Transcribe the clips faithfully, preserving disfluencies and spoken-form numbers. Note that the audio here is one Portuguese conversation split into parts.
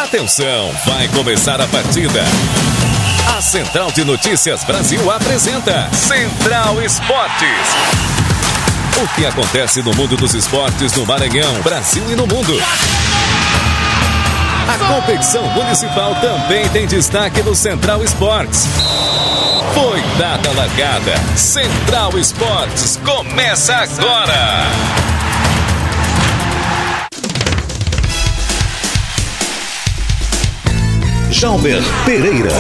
Atenção, vai começar a partida. A Central de Notícias Brasil apresenta Central Esportes. O que acontece no mundo dos esportes no Maranhão, Brasil e no mundo. A competição municipal também tem destaque no Central Esportes. Foi dada a largada. Central Esportes começa agora. Jalber Pereira.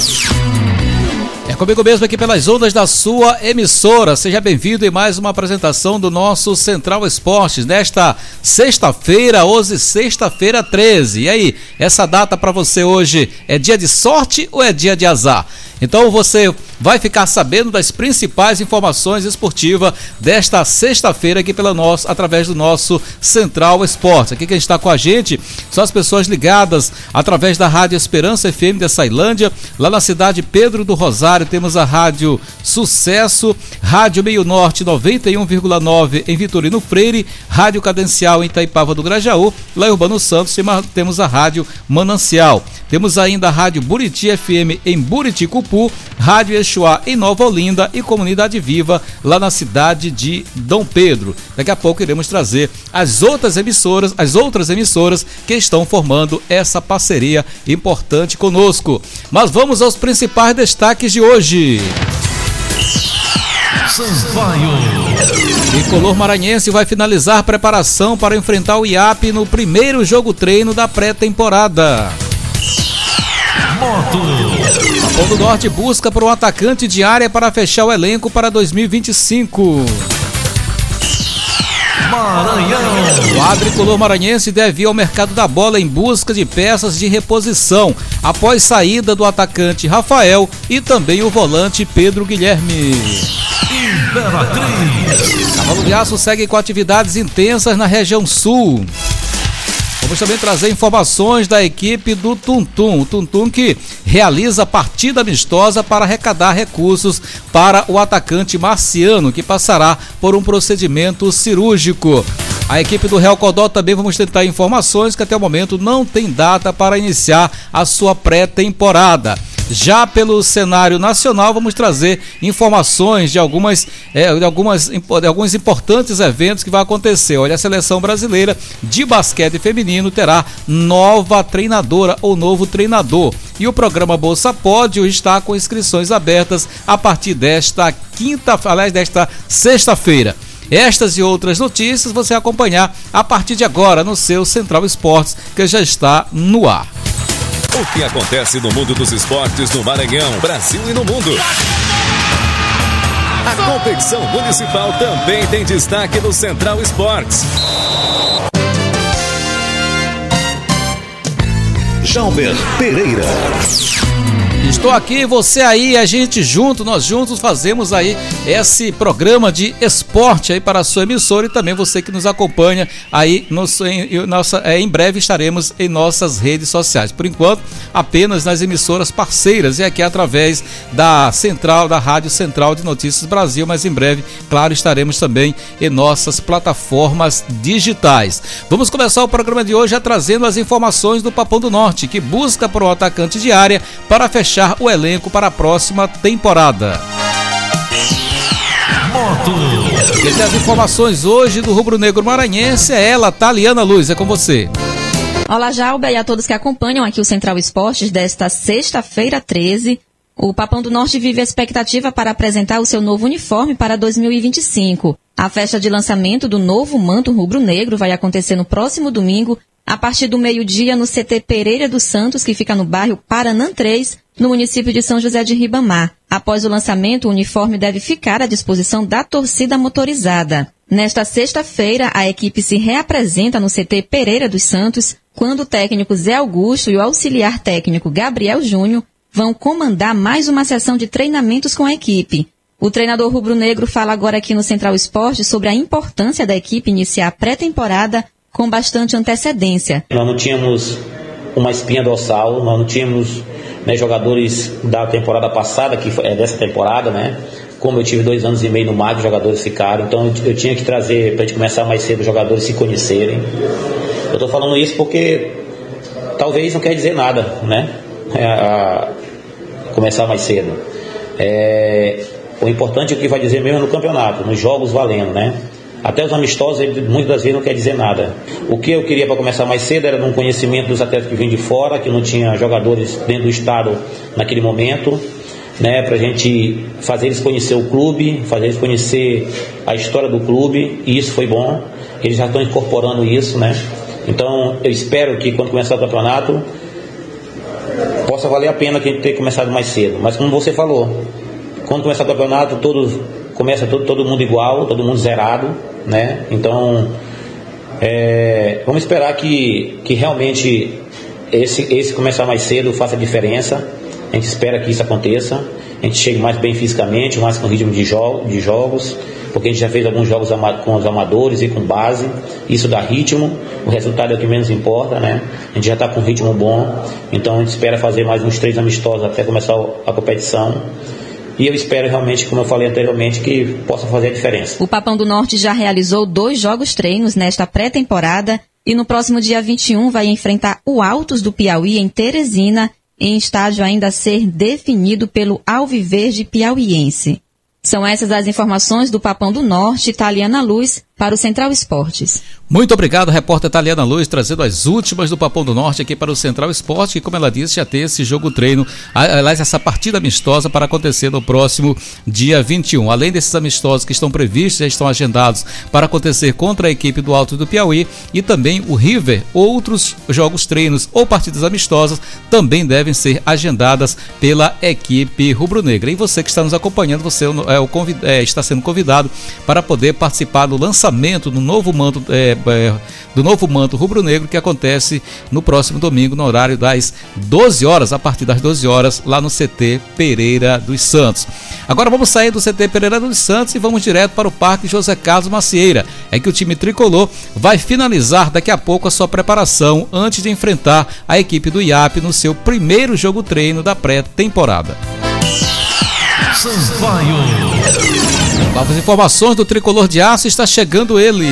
É comigo mesmo aqui pelas ondas da sua emissora. Seja bem-vindo em mais uma apresentação do nosso Central Esportes nesta sexta-feira, hoje sexta-feira treze. E aí, essa data para você hoje é dia de sorte ou é dia de azar? Então você vai ficar sabendo das principais informações esportivas desta sexta-feira aqui pela nosso, através do nosso Central Esportes. Aqui quem está com a gente são as pessoas ligadas através da Rádio Esperança F M de Açailândia, lá na cidade Pedro do Rosário temos a Rádio Sucesso, Rádio Meio Norte noventa e um vírgula nove em Vitorino Freire, Rádio Cadencial em Itaipava do Grajaú, lá em Urbano Santos temos a Rádio Manancial. Temos ainda a Rádio Buriti F M em Buriticupu, Rádio Exuá em Nova Olinda e Comunidade Viva lá na cidade de Dom Pedro. Daqui a pouco iremos trazer as outras emissoras, as outras emissoras que estão formando essa parceria importante conosco. Mas vamos aos principais destaques de hoje. O Tricolor Maranhense vai finalizar a preparação para enfrentar o I A P no primeiro jogo treino da pré-temporada. Capão do Norte busca por um atacante de área para fechar o elenco para dois mil e vinte e cinco. Maranhão. O quadricolor maranhense deve ir ao mercado da bola em busca de peças de reposição, após saída do atacante Rafael e também o volante Pedro Guilherme. Cavalo de Aço segue com atividades intensas na região sul. Vamos também trazer informações da equipe do Tuntum, o Tuntum que realiza partida amistosa para arrecadar recursos para o atacante Marciano, que passará por um procedimento cirúrgico. A equipe do Real Codó também vamos tentar informações que até o momento não tem data para iniciar a sua pré-temporada. Já pelo cenário nacional, vamos trazer informações de, algumas, é, de, algumas, de alguns importantes eventos que vai acontecer. Olha, a seleção brasileira de basquete feminino terá nova treinadora ou novo treinador. E o programa Bolsa Pódio está com inscrições abertas a partir desta quinta, aliás, desta sexta-feira. Estas e outras notícias você vai acompanhar a partir de agora no seu Central Esportes, que já está no ar. O que acontece no mundo dos esportes no Maranhão, Brasil e no mundo. A competição municipal também tem destaque no Central Esportes. Jalber Pereira. Estou aqui, você aí, a gente junto, nós juntos fazemos aí esse programa de esporte aí para a sua emissora e também você que nos acompanha aí, no, em, nossa, é, em breve estaremos em nossas redes sociais. Por enquanto, apenas nas emissoras parceiras e aqui através da Central, da Rádio Central de Notícias Brasil, mas em breve, claro, estaremos também em nossas plataformas digitais. Vamos começar o programa de hoje já trazendo as informações do Papão do Norte, que busca por um atacante de área para fechar o elenco para a próxima temporada. Quem tem as informações hoje do Rubro Negro Maranhense é ela, Taliana Luz, é com você. Olá, Jalber, e a todos que acompanham aqui o Central Esportes desta sexta-feira treze. O Papão do Norte vive a expectativa para apresentar o seu novo uniforme para dois mil e vinte e cinco. A festa de lançamento do novo manto rubro-negro vai acontecer no próximo domingo, a partir do meio-dia, no C T Pereira dos Santos, que fica no bairro Paranã três, no município de São José de Ribamar. Após o lançamento, o uniforme deve ficar à disposição da torcida motorizada. Nesta sexta-feira, a equipe se reapresenta no C T Pereira dos Santos, quando o técnico Zé Augusto e o auxiliar técnico Gabriel Júnior vão comandar mais uma sessão de treinamentos com a equipe. O treinador rubro-negro fala agora aqui no Central Esporte sobre a importância da equipe iniciar a pré-temporada com bastante antecedência. Nós não tínhamos uma espinha dorsal, nós não tínhamos, né, jogadores da temporada passada, que é dessa temporada, né? Como eu tive dois anos e meio no M A G, os jogadores ficaram, então eu tinha que trazer, para a gente começar mais cedo, os jogadores se conhecerem. Eu estou falando isso porque talvez não quer dizer nada, né? É, a, começar mais cedo. É, o importante é o que vai dizer mesmo no campeonato, nos jogos valendo, né? Até os amistosos, ele, muitas das vezes não quer dizer nada. O que eu queria para começar mais cedo era um conhecimento dos atletas que vêm de fora, que não tinha jogadores dentro do estado naquele momento, né? Para a gente fazer eles conhecer o clube, fazer eles conhecer a história do clube, e isso foi bom. Eles já estão incorporando isso, né? Então eu espero que quando começar o campeonato possa valer a pena que a gente tenha começado mais cedo. Mas como você falou, quando começar o campeonato, todos, começa todo, todo mundo igual, todo mundo zerado, né? Então é, vamos esperar que, que realmente esse, esse começar mais cedo faça diferença. A gente espera que isso aconteça, a gente chegue mais bem fisicamente, mais com ritmo de, jo- de jogos, porque a gente já fez alguns jogos ama- com os amadores e com base, isso dá ritmo, o resultado é o que menos importa, né? A gente já está com um ritmo bom, então a gente espera fazer mais uns três amistosos até começar a competição, e eu espero realmente, como eu falei anteriormente, que possa fazer a diferença. O Papão do Norte já realizou dois jogos treinos nesta pré-temporada, e no próximo dia vinte e um vai enfrentar o Altos do Piauí em Teresina, em estádio ainda a ser definido pelo Alviverde piauiense. São essas as informações do Papão do Norte, Taliana Luz, para o Central Esportes. Muito obrigado, repórter Taliana Luz, trazendo as últimas do Papão do Norte aqui para o Central Esporte, que, como ela disse, já tem esse jogo treino, aliás, essa partida amistosa para acontecer no próximo dia vinte e um. Além desses amistosos que estão previstos, já estão agendados para acontecer contra a equipe do Alto do Piauí e também o River, outros jogos treinos ou partidas amistosas também devem ser agendadas pela equipe rubro-negra. E você que está nos acompanhando, você é o convid... é, está sendo convidado para poder participar do lançamento do novo manto é, é, do novo manto rubro-negro, que acontece no próximo domingo no horário das doze horas, a partir das doze horas, lá no C T Pereira dos Santos. Agora vamos sair do C T Pereira dos Santos e vamos direto para o Parque José Carlos Macieira. É que o time tricolor vai finalizar daqui a pouco a sua preparação antes de enfrentar a equipe do I A P no seu primeiro jogo treino da pré-temporada. Sampaio. Novas informações do Tricolor de Aço, está chegando ele.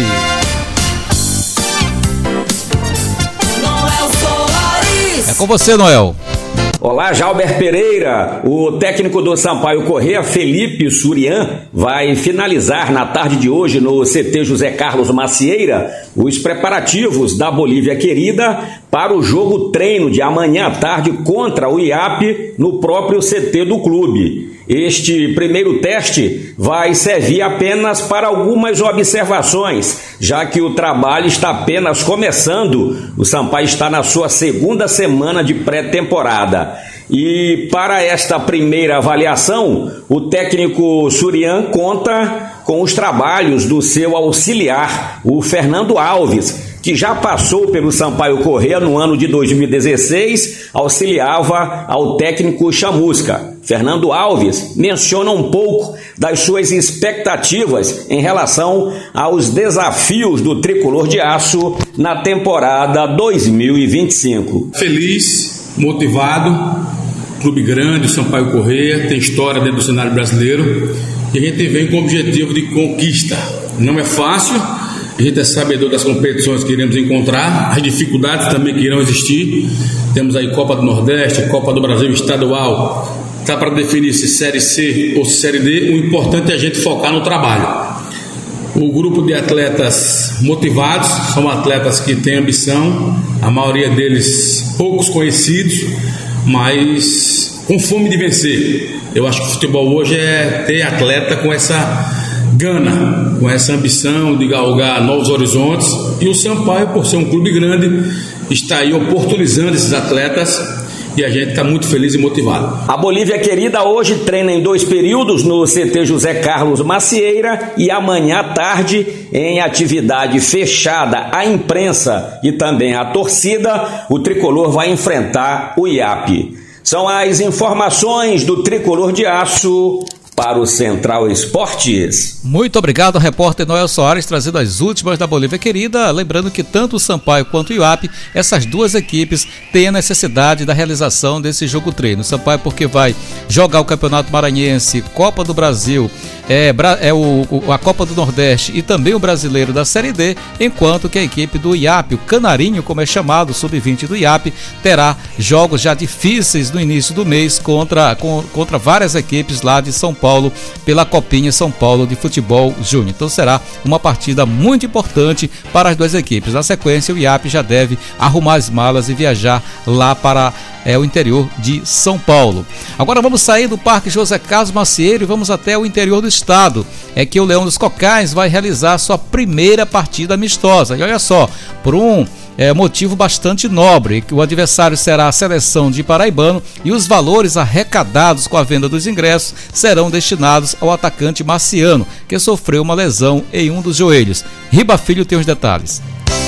Noel Soares. É com você, Noel. Olá, Jalber Pereira. O técnico do Sampaio Corrêa, Felipe Surian, vai finalizar na tarde de hoje no C T José Carlos Macieira os preparativos da Bolívia Querida para o jogo treino de amanhã à tarde contra o I A P no próprio C T do clube. Este primeiro teste vai servir apenas para algumas observações, já que o trabalho está apenas começando. O Sampaio está na sua segunda semana de pré-temporada. E para esta primeira avaliação, o técnico Surian conta com os trabalhos do seu auxiliar, o Fernando Alves, que já passou pelo Sampaio Corrêa no ano de dois mil e dezesseis, auxiliava ao técnico Chamusca. Fernando Alves menciona um pouco das suas expectativas em relação aos desafios do Tricolor de Aço na temporada dois mil e vinte e cinco. Feliz, motivado, clube grande, o Sampaio Corrêa, tem história dentro do cenário brasileiro e a gente vem com o objetivo de conquista. Não é fácil, a gente é sabedor das competições que iremos encontrar, as dificuldades também que irão existir. Temos aí Copa do Nordeste, Copa do Brasil estadual, está para definir se Série C ou Série D. O importante é a gente focar no trabalho. O grupo de atletas motivados são atletas que têm ambição, a maioria deles poucos conhecidos, mas com fome de vencer. Eu acho que o futebol hoje é ter atleta com essa gana, com essa ambição de galgar novos horizontes, e o Sampaio, por ser um clube grande, está aí oportunizando esses atletas e a gente está muito feliz e motivado. A Bolívia Querida hoje treina em dois períodos no C T José Carlos Macieira e amanhã à tarde, em atividade fechada à imprensa e também à torcida, o Tricolor vai enfrentar o I A P. São as informações do Tricolor de Aço, para o Central Esportes. Muito obrigado, repórter Noel Soares, trazendo as últimas da Bolívia Querida. Lembrando que tanto o Sampaio quanto o I U A P, essas duas equipes têm a necessidade da realização desse jogo treino. O Sampaio porque vai jogar o Campeonato Maranhense, Copa do Brasil, é, é o, o, a Copa do Nordeste e também o Brasileiro da Série D, enquanto que a equipe do I A P, o Canarinho, como é chamado, o sub vinte do I A P, terá jogos já difíceis no início do mês contra, com, contra várias equipes lá de São Paulo, pela Copinha São Paulo de Futebol Júnior. Então será uma partida muito importante para as duas equipes. Na sequência, o I A P já deve arrumar as malas e viajar lá para é, o interior de São Paulo. Agora vamos sair do Parque José Carlos Macieiro e vamos até o interior do estado. É que o Leão dos Cocais vai realizar sua primeira partida amistosa. E olha só, por um É motivo bastante nobre, que o adversário será a seleção de Paraibano e os valores arrecadados com a venda dos ingressos serão destinados ao atacante Marciano, que sofreu uma lesão em um dos joelhos. Riba Filho tem os detalhes.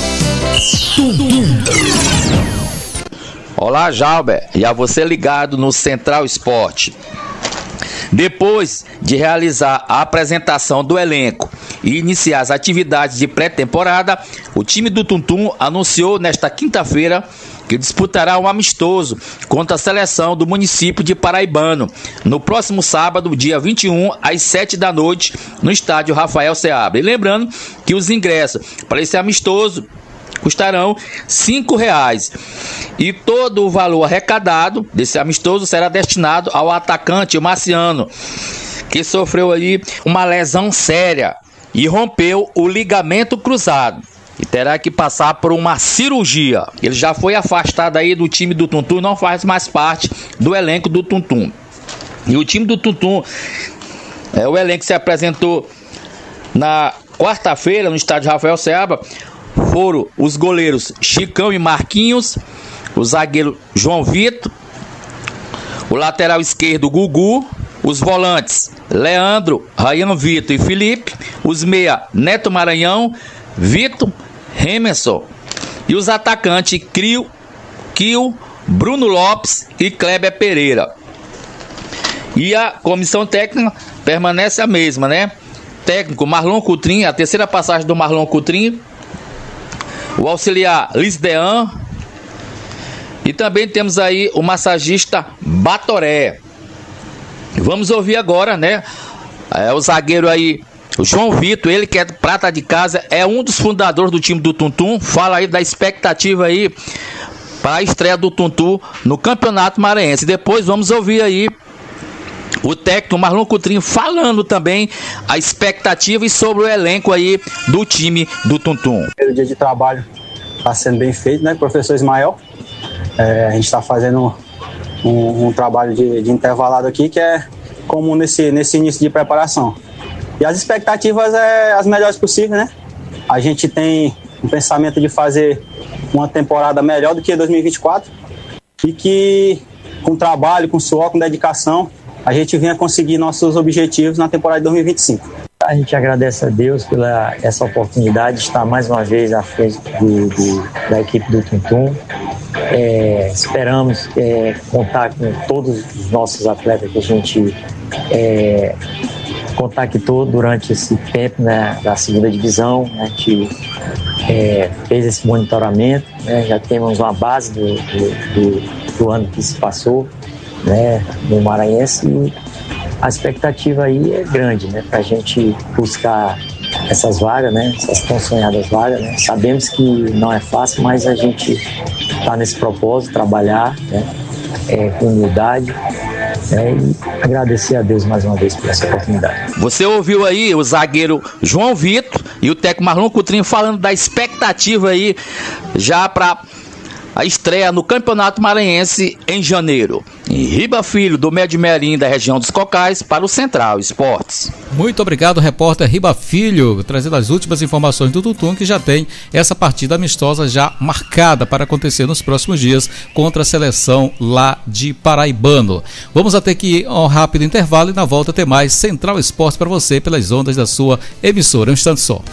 Olá, Jalber, e a você ligado no Central Esporte. Depois de realizar a apresentação do elenco e iniciar as atividades de pré-temporada, o time do Tuntum anunciou nesta quinta-feira que disputará um amistoso contra a seleção do município de Paraibano, no próximo sábado, dia vinte e um, às sete da noite, no estádio Rafael Seabra. E lembrando que os ingressos para esse amistoso custarão cinco reais e todo o valor arrecadado desse amistoso será destinado ao atacante Marciano, que sofreu aí uma lesão séria e rompeu o ligamento cruzado e terá que passar por uma cirurgia. Ele já foi afastado aí do time do Tuntum, não faz mais parte do elenco do Tuntum. E o time do Tuntum, é, o elenco que se apresentou na quarta-feira no estádio Rafael Seabra, foram os goleiros Chicão e Marquinhos, o zagueiro João Vitor, o lateral esquerdo Gugu, os volantes Leandro, Rayano Vitor e Felipe, os meia Neto Maranhão, Vitor, Remerson e os atacantes Crio, Kio, Bruno Lopes e Kleber Pereira. E a comissão técnica permanece a mesma, né? Técnico Marlon Coutrinho, a terceira passagem do Marlon Coutrinho, o auxiliar Lisdean e também temos aí o massagista Batoré. Vamos ouvir agora, né, é, o zagueiro aí, o João Vitor, ele que é prata de casa, é um dos fundadores do time do Tuntum. Fala aí da expectativa aí para a estreia do Tuntum no Campeonato Maranhense. Depois vamos ouvir aí o técnico Marlon Coutrinho falando também a expectativa e sobre o elenco aí do time do Tuntum. O dia de trabalho está sendo bem feito, né, professor Ismael? É, a gente está fazendo um, um trabalho de, de intervalado aqui que é comum nesse, nesse início de preparação. E as expectativas é as melhores possíveis, né? A gente tem um pensamento de fazer uma temporada melhor do que dois mil e vinte e quatro e que com trabalho, com suor, com dedicação, a gente venha conseguir nossos objetivos na temporada de dois mil e vinte e cinco. A gente agradece a Deus pela essa oportunidade de estar mais uma vez à frente do, do, da equipe do Tuntum. É, esperamos é, contar com todos os nossos atletas que a gente é, contactou durante esse tempo, né, da segunda divisão. A gente é, fez esse monitoramento, né, já temos uma base do, do, do, do ano que se passou, né, no Maranhense, e a expectativa aí é grande, né, para a gente buscar essas vagas, né, essas tão sonhadas vagas, né. Sabemos que não é fácil, mas a gente está nesse propósito, trabalhar, né, é, com humildade, né, e agradecer a Deus mais uma vez por essa oportunidade. Você ouviu aí o zagueiro João Vitor e o técnico Marlon Coutrinho falando da expectativa aí já para a estreia no Campeonato Maranhense em janeiro. Em Riba Filho, do Medimerim, da região dos Cocais, para o Central Esportes. Muito obrigado, repórter Riba Filho, trazendo as últimas informações do Tuntum, que já tem essa partida amistosa já marcada para acontecer nos próximos dias contra a seleção lá de Paraibano. Vamos até que um rápido intervalo e na volta ter mais Central Esportes para você pelas ondas da sua emissora. Um instante só.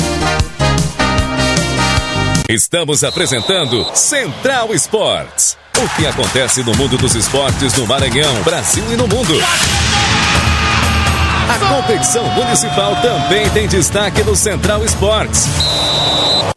Estamos apresentando Central Esportes. O que acontece no mundo dos esportes no Maranhão, Brasil e no mundo. A competição municipal também tem destaque no Central Esportes.